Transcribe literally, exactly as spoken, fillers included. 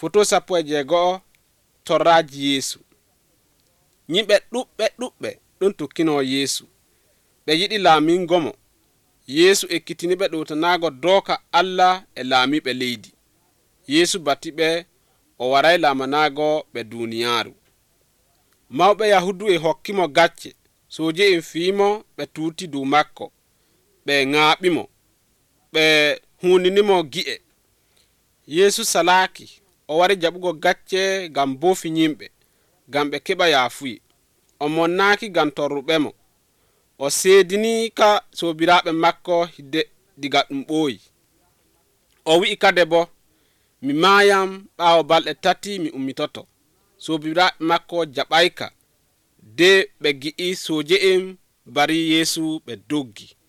Foto sappo e jeego torraji Yesu. Nyimɓe ɗuɓɓe ɗuɓɓe ɗon tokkino Yesu. Ɓe yiɗi laamingo mo. Yesu ekkitini ɓe ɗowtanago doka Allah e laamiɓe leydi. Yesu batti ɓe o waray laamanago ɓe duniyaaru. Mawɓe Yahudu e hokkimo gacce. Soje en fiimo ɓe tuuti dow makko. Ɓe ŋaaɓimo. Ɓe huninimo gi'e. Yesu salaki. O wari jaɓugo gacce gam bofi nyimɓe, gam ɓe keɓa yaafuyi. O monnaaki gam torruɓe mo. O seedini ka sobiraɓe makko hidde diga ɗum ɓooyi. O wi'i kade bo, mi maayam ɓaawo balɗe tati mi ummitoto. Sobiraɓe makko jaɓayka de ɓe gi'i soje en bari Yesu ɓe doggi.